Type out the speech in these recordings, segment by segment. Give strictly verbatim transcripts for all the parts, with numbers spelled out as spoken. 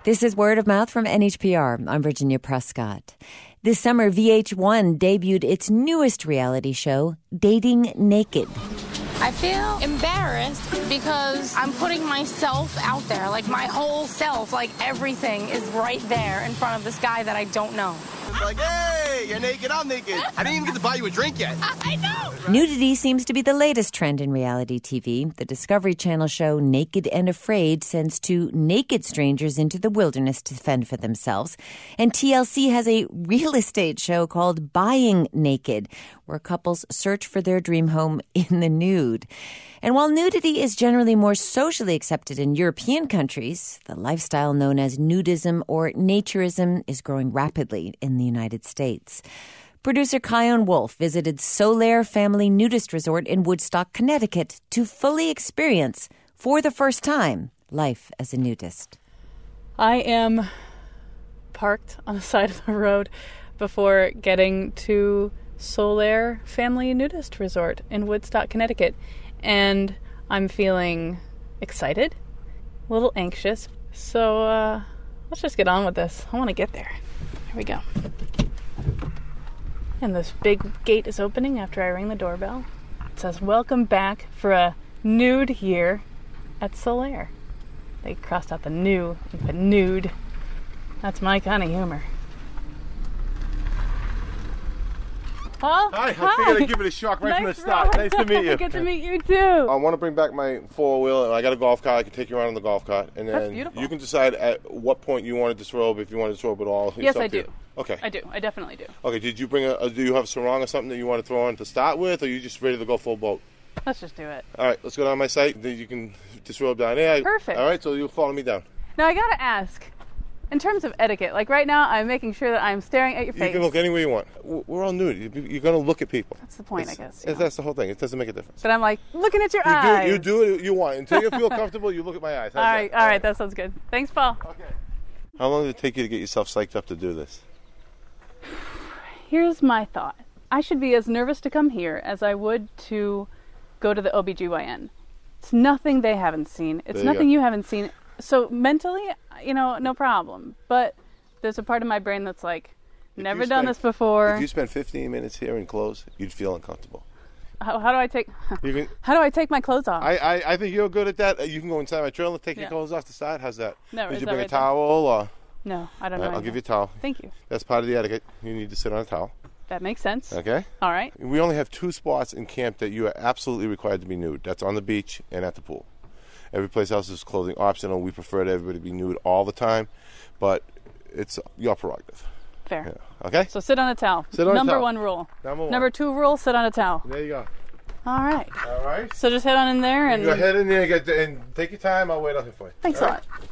This is Word of Mouth from N H P R. I'm Virginia Prescott. This summer, V H one debuted its newest reality show, Dating Naked. I feel embarrassed because I'm putting myself out there, like my whole self, like everything is right there in front of this guy that I don't know. It's like, hey, you're naked, I'm naked. I didn't even get to buy you a drink yet. I know. Nudity seems to be the latest trend in reality T V. The Discovery Channel show Naked and Afraid sends two naked strangers into the wilderness to fend for themselves. And T L C has a real estate show called Buying Naked, where couples search for their dream home in the nude. And while nudity is generally more socially accepted in European countries, the lifestyle known as nudism or naturism is growing rapidly in the United States. Producer Kion Wolf visited Solaire Family Nudist Resort in Woodstock, Connecticut to fully experience, for the first time, life as a nudist. I am parked on the side of the road before getting to Solaire Family Nudist Resort in Woodstock, Connecticut. And I'm feeling excited, a little anxious. So uh, let's just get on with this. I want to get there. Here we go. And this big gate is opening after I ring the doorbell. It says, welcome back for a nude year at Solaire. They crossed out the new and put nude. That's my kind of humor. Paul? Hi, I Hi. figured I'd give it a shock right nice from the start. Ride. Nice to meet you. Good to meet you too. I want to bring back my four-wheel, and I got a golf cart. I can take you around on the golf cart. And That's then beautiful. you can decide at what point you want to disrobe, if you want to disrobe at all. It's Yes, up I to you. do. Okay. I do. I definitely do. Okay, did you bring a, a, do you have a sarong or something that you want to throw on to start with, or are you just ready to go full boat? Let's just do it. All right, let's go down my site. Then you can disrobe down there. Perfect. All right, so you'll follow me down. Now, I gotta ask, in terms of etiquette, like right now, I'm making sure that I'm staring at your You face. can look anywhere you want. We're all nude. You- You're going to look at people. That's the point, It's- I guess. it's- you know. That's the whole thing. It doesn't make a difference. But I'm like, looking at your You eyes. do, you do what you want. Until you feel comfortable, you look at my eyes. How's All right, that? all right, that sounds good. Thanks, Paul. Okay. How long did it take you to get yourself psyched up to do this? Here's my thought. I should be as nervous to come here as I would to go to the O B G Y N. It's nothing they haven't seen. It's There you nothing go. you haven't seen. So mentally, you know, no problem. But there's a part of my brain that's like, If never you done spent- this before. If you spend fifteen minutes here in clothes, you'd feel uncomfortable. How, how do I take? You can. How do I take my clothes off? I, I, I think you're good at that. You can go inside my trailer, take Yeah. your clothes off the side. How's that? No, Did is you that bring a right there? towel or? no, I don't All know. right, I'll give you a anything. towel. Thank you. That's part of the etiquette. You need to sit on a towel. That makes sense. Okay. All right. We only have two spots in camp that you are absolutely required to be nude. That's on the beach and at the pool. Every place else is clothing optional. We prefer to everybody to be nude all the time, but it's your prerogative. Fair. Yeah. Okay. So sit on a towel. Sit on a Number towel. one rule. Number one. Number two rule, sit on a towel. There you go. All right. All right. So just head on in there and Go ahead in there and, get, and take your time. I'll wait out here for you. thanks All a right? lot.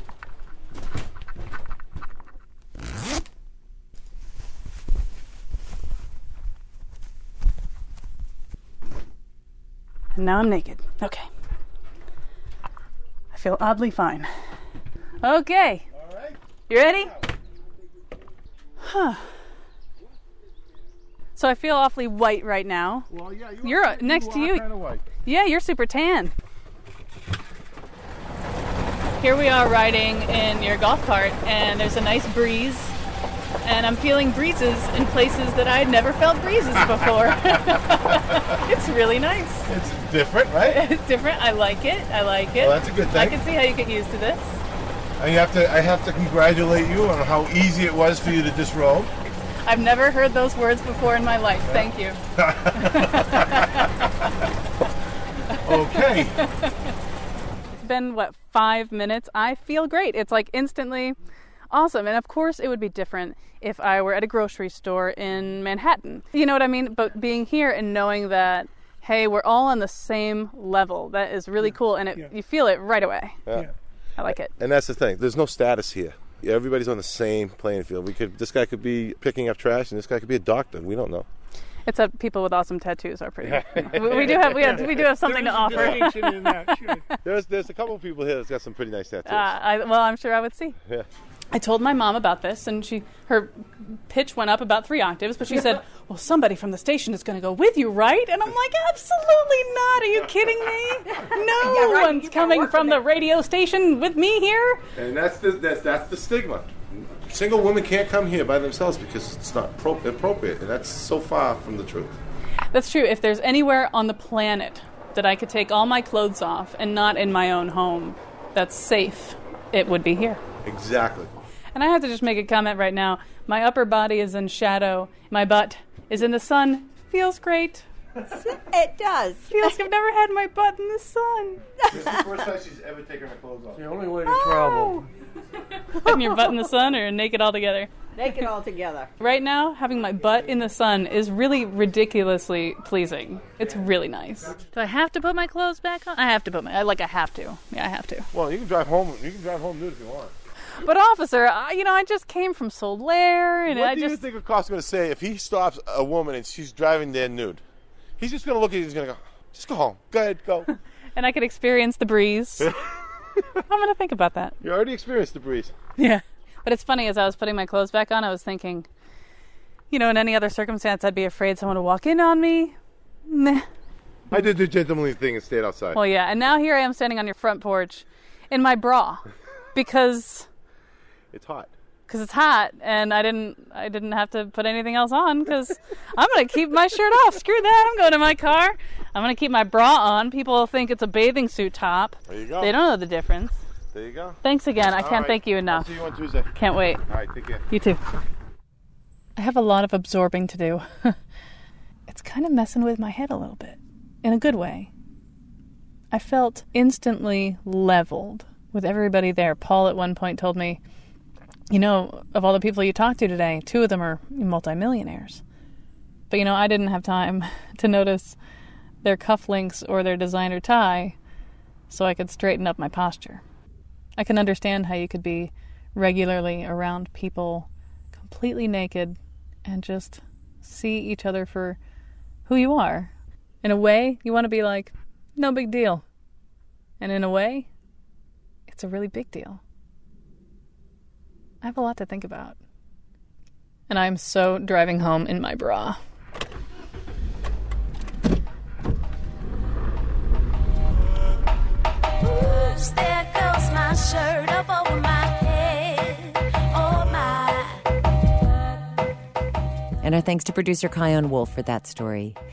And now I'm naked. Okay. I feel oddly fine. Okay. All right. You ready? Huh. So I feel awfully white right now. Well, yeah, you You're are, next to are you. Kind of white. Yeah, you're super tan. Here we are riding in your golf cart, and there's a nice breeze, and I'm feeling breezes in places that I'd never felt breezes before. It's really nice. It's different, right? It's different. I like it. I like it. Well, that's a good I thing. can see how you get used to this. And you have to. I have to congratulate you on how easy it was for you to disrobe. I've never heard those words before in my life. Thank you. Okay. It's been, what, five minutes? I feel great. It's like instantly awesome. And of course it would be different if I were at a grocery store in Manhattan. You know what I mean? But being here and knowing that, hey, we're all on the same level, that is really cool. And it, Yeah. you feel it right away. Yeah. I like it. And that's the thing. There's no status here. Everybody's on the same playing field. We could. This guy could be picking up trash, and this guy could be a doctor. We don't know. Except people with awesome tattoos are pretty. we, we do have we, have we do have something to offer. There's a distinction in that, sure. There's there's a couple of people here that's got some pretty nice tattoos. Uh, I, well, I'm sure I would see. Yeah. I told my mom about this, and she her pitch went up about three octaves, but she said, well, somebody from the station is going to go with you, right? And I'm like, absolutely not. Are you kidding me? No Yeah, right. one's You gotta coming work from with the it. radio station with me here. And that's the that's, that's the stigma. Single women can't come here by themselves because it's not pro- appropriate, and that's so far from the truth. That's true. If there's anywhere on the planet that I could take all my clothes off and not in my own home that's safe, it would be here. Exactly. And I have to just make a comment right now. My upper body is in shadow. My butt is in the sun. Feels great. It does. Feels I've never had my butt in the sun. This is the first time she's ever taken her clothes off. The only way to travel. Putting your butt in the sun or naked altogether. Naked all together. Right now, having my butt in the sun is really ridiculously pleasing. It's really nice. Do I have to put my clothes back on? I have to put my, I like I have to. Yeah, I have to. Well, you can drive home. You can drive home nude if you want. But officer, I, you know, I just came from Solaire, and What I do you just think a cop's going to say if he stops a woman and she's driving there nude? He's just going to look at you and he's going to go, just go home. Go ahead, go. and I could experience the breeze. I'm gonna think about that. You already experienced the breeze. Yeah. But it's funny, as I was putting my clothes back on, I was thinking, you know, in any other circumstance, I'd be afraid someone would walk in on me. Nah. I did the gentlemanly thing and stayed outside. Well, yeah, and now here I am standing on your front porch in my bra because It's hot. because it's hot, and I didn't I didn't have to put anything else on because I'm going to keep my shirt off. Screw that. I'm going to my car. I'm going to keep my bra on. People will think it's a bathing suit top. There you go. They don't know the difference. There you go. Thanks again. I All can't right. thank you I'll enough. see you on Tuesday. Can't wait. All right, take care. You too. I have a lot of absorbing to do. It's kind of messing with my head a little bit, in a good way. I felt instantly leveled with everybody there. Paul at one point told me, you know, of all the people you talked to today, two of them are multimillionaires. But, you know, I didn't have time to notice their cufflinks or their designer tie, so I could straighten up my posture. I can understand how you could be regularly around people completely naked and just see each other for who you are. In a way, you want to be like, no big deal. And in a way, it's a really big deal. I have a lot to think about. And I'm so driving home in my bra. Oops, there goes my shirt up over my head. Oh my. And our thanks to producer Kion Wolf for that story.